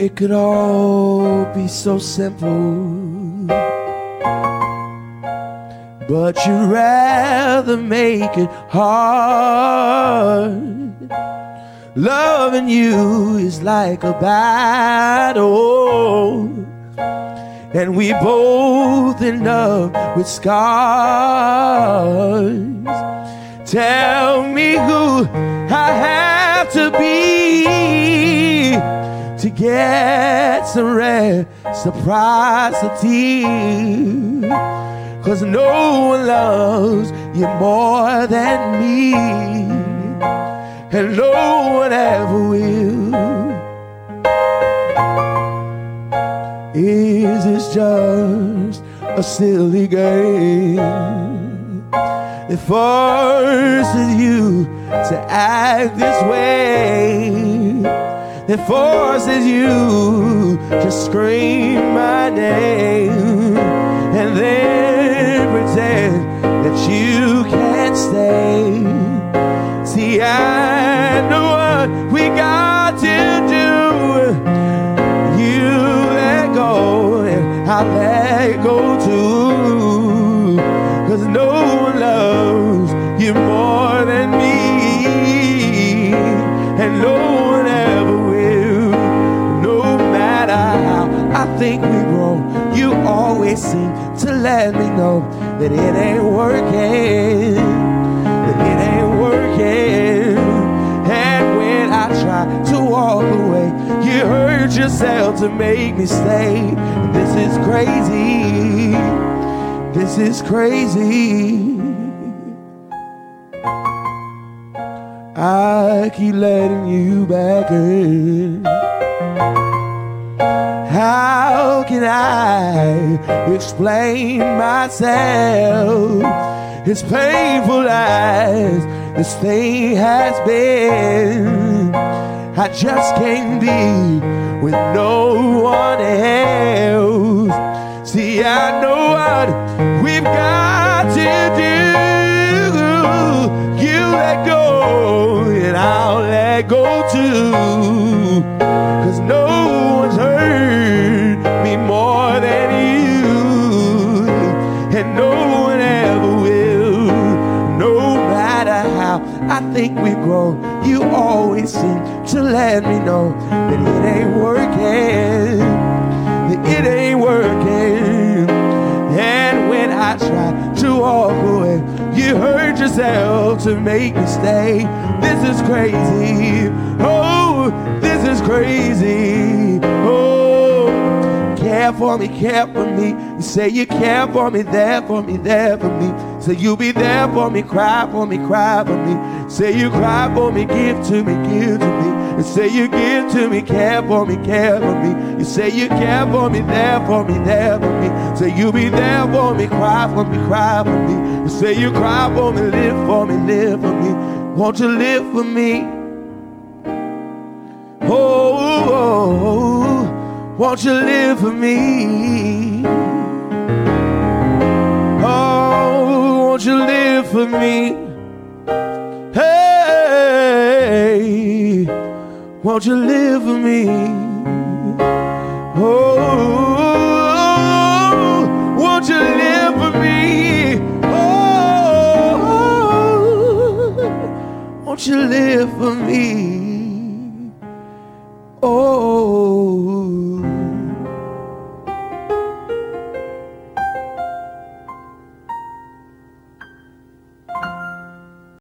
It could all be so simple, but you'd rather make it hard. Loving you is like a battle, and we both end up with scars. Tell me who I have to be to get some reciprocity, 'cause no one loves you more than me, and no one ever will. Is this just a silly game that forces you to act this way, that forces you to scream my name and then pretend that you can't stay? See, I know what we got to do. You let go and I let go too, 'cause no one loves you more than me, and no one ever will. No matter how I think we grow, you always seem to let me know that it ain't working, that it ain't working. And when I try to walk away, you hurt yourself to make me stay. This is crazy, this is crazy. I keep letting you back in. How can I explain myself? As painful as this thing has been, I just can't be with no one else. See, I know what we've got to do. You let go and I'll let go too, 'cause no one's hurt me more than you, and no one ever will. No matter how I think we grow, you always seem to let me know that it ain't working, that it ain't working. And when I try to walk away, you hurt yourself to make me stay. This is crazy, oh, this is crazy. Oh, care for me, care for me. You say you care for me, there for me, there for me. Say you'll be there for me, cry for me, cry for me. Say you cry for me, give to me, give to me. And say you give to me, care for me, care for me. You say you care for me, there for me, there for me. Say you'll be there for me, cry for me, cry for me. You say you cry for me, live for me, live for me. Won't you live for me? Oh, oh, oh, won't you live for me? Oh, won't you live for me? Hey, won't you live for me? Oh, won't you live for me? Oh, won't you live for me?